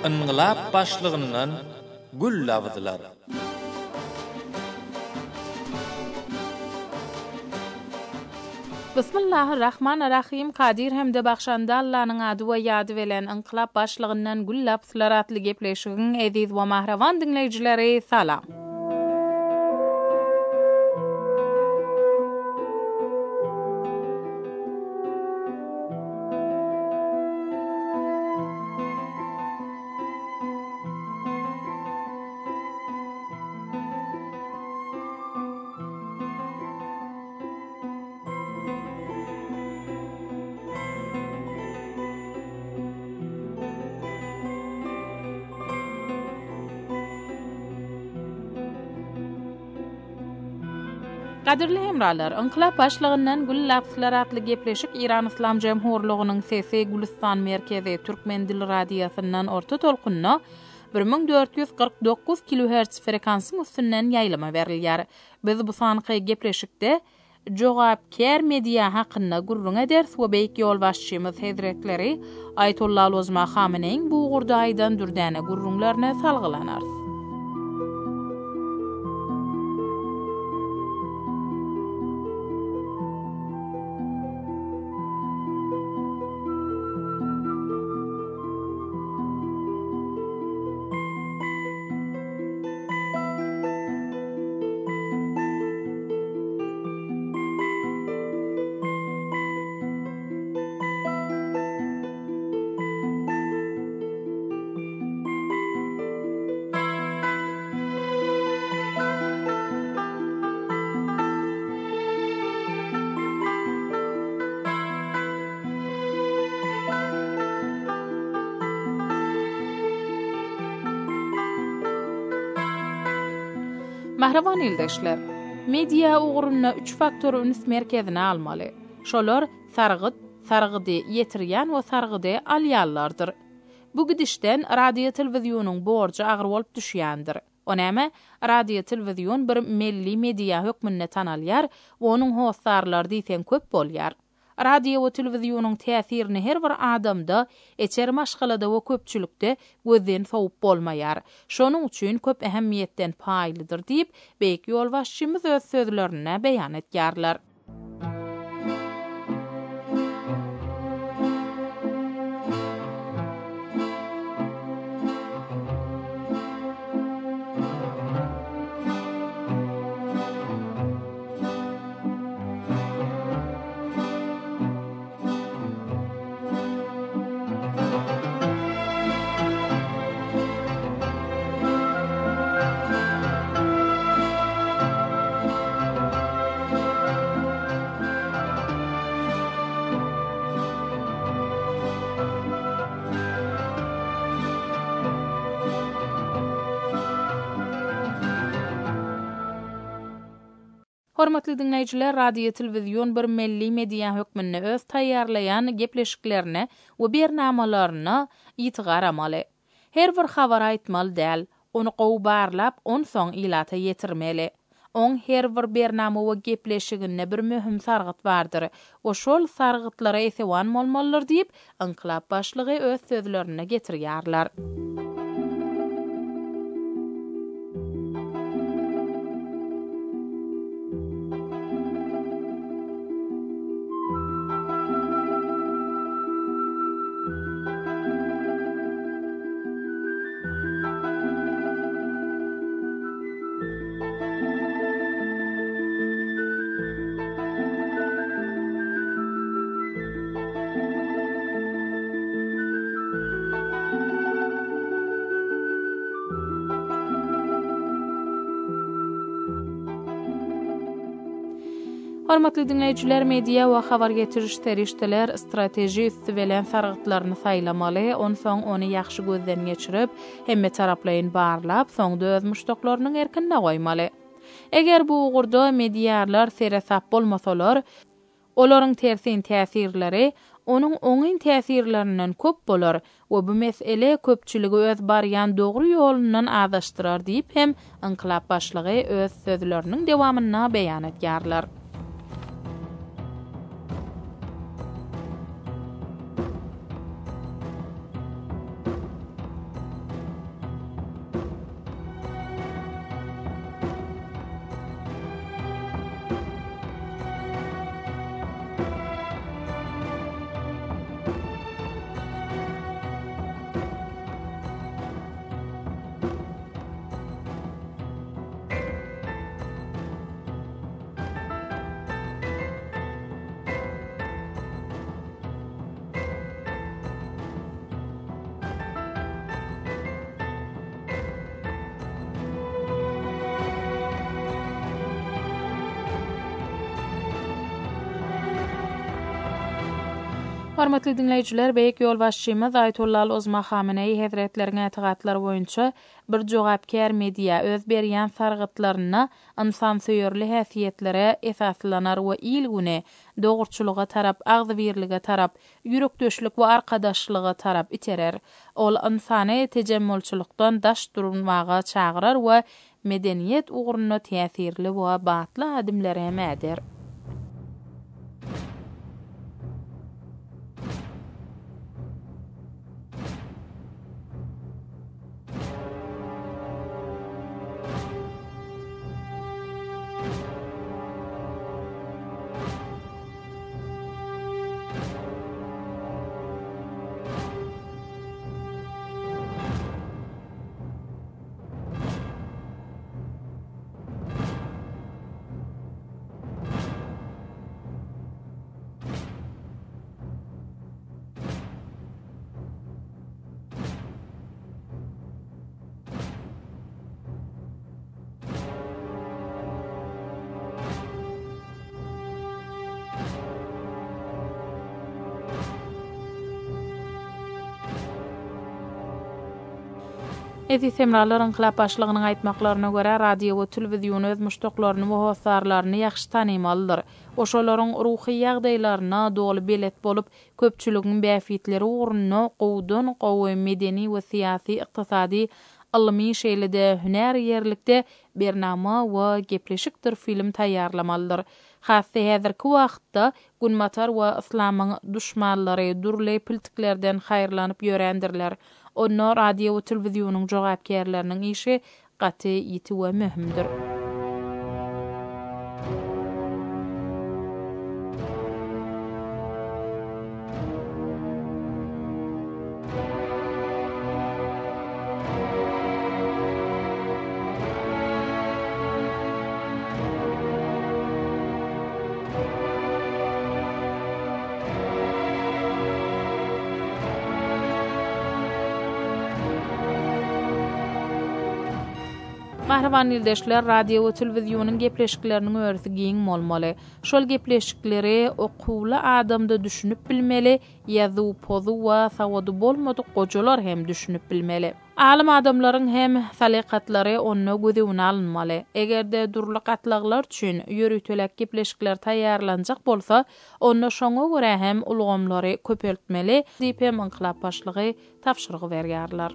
ıngılap başlığından gül lavıdılar. Bismillahirrahmanirrahim. Kadir hem de baxşanda Allah'ın adı ve yadı velen ınkılap başlığından gül lapsılar atlı gepleşigin ediz ve mahravan dinleyicileri salam. Qadirli hemralar, ınkılap başlığından gül lapsılar atlı gepleşik İran İslam Cemhurluğu'nun sesi Gülistan Merkezi Türkmen Dil Radiyasından orta tolkunna 1449 kHz frekansın üstünden yaylama verilýär. Biz bu sanqy gepleşikde jogapkär media haqqında gurruna ders we beýik ýol başçymyz Hazretleri Ayetullah Lozma Hameneň bu gurdaýdan dürdäne gurrunlaryna salgylanar. Mahravan ildeşler, media uğruna 3 faktor üns merkezine almalı. Şolar sargıdy yetirýän we sargıdy alýanlardyr. Bu gidişden radio televizyonyň borjy agyr bolup düşýändir. Onäme radio televizyon bir milli media hökmünde tanalýar we onuň hostarlary diýsen köp bolýar. Radio we televizyonyň täsirini her bir adamda, eçer maşgalada we köpçülükde gözden soğup bolmaýar. Şonuň üçin köp ähemmiýetden paýlydyr diýip beýik ýol başçymyz öz sözlerine beýan etýärler. Hormatly dinleyijiler, radio televizyon bir milli media hökmünde öz taýýarlaýan gepleşiklerine we bernamalaryna ýytygar amaly. Her bir habar aýtmaly däl, onu gowy barlap, on soň ilata ýetirmeli. On her bir bernama we gepleşigine bir möhüm sargyt bardyr. O şol sargytlara esewan bolmalydyr diýip, ınkılap başlygy öz sözlerine getirýärler. Hormatly dinleyijiler, media we habar getiriş terişdeler strateji üstü belen sargytlaryny saýlamaly, onsoň ony ýaxşy gözden geçirip, hemme taraplaryny barlap, soňda öz muşdoklarynyň erkinde goýmaly. Eger bu ugurda medialar seresap bolmasalar, olaryň tersin täsirleri onuň oňyn täsirlerinden köp bolar we bu mesele köpçüligi öz barýan dogry ýolundan adaşdyrar diýip hem ınkılap başlygy öz sözleriniň dewamyna beýan etýärler. Hormatly dinleýijiler, beýik ýolbaşçymyz Aýetullah Ozma Hameneý Häzretlerine etigatlar boýunça bir jogapkär media öz berýän sargytlaryna insan söýerli häsiýetlere esaslanar we ilgüne dogurçylyga tarap, agzybirlige tarap, ýürekdöşlük we arkadaşlyga tarap iterer. Ol insany tejemmülçilykden daş durmaga çagyrar we medeniýet ugruna täsirli we batly adymlary mäder. Ezi semralar inqilab başlygynyň aýtmaklaryna görä radio we telewizion öz muştoklaryny we hosarlaryny ýaxşy tanymalydyr. Oşolaryň ruhy ýagdaýlaryna dogly belet bolup, köpçüligiň bäfitleri ugruna gowdun gowy medeni we syýasy, ykdysady, ilmi şeýlede, hünär ýerlikde bernama we gepleşikdir film taýýarlamalydyr. Hassy häzirki wagtda Gunmatar we islamyň düşmanlary durly piltiklerden haýrlanyp ýörendirler. Onlar radio we telewizionyň jogapkärleriniň işi gaty ýiti we möhümdir. Mahravan ildeşler radio we telewizionyň gepleşikleriniň örüsi giň bolmaly. Şol gepleşikleri okuwly adamda düşünüp bilmeli, ýazy pozu we sawady bolmady gojalar hem düşünüp bilmeli. Alim adamlaryň hem salikatlary onna gözüne alınmaly. Egerde durly gatlaglar üçin ýörütelek gepleşikler taýýarlanjak bolsa, onna şoňa görä hem ulgamlary köpeltmeli diýip hem inqilab başlygy tapşyrygy berýärler.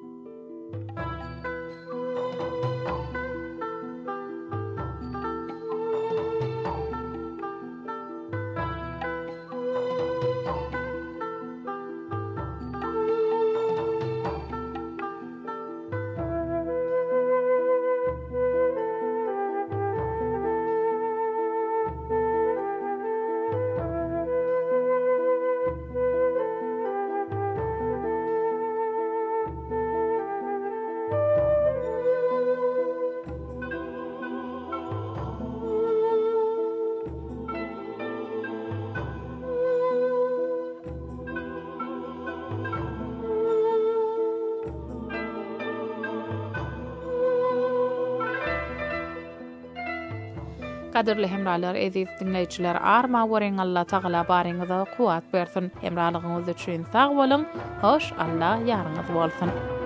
Kadirli hemralar, eziz dinleyijiler, arma wering Allah Taala baryňyza kuwat bersin. Hemralygyňyz üçin sag bolun. Hoş, Allah ýarňyz bolsun.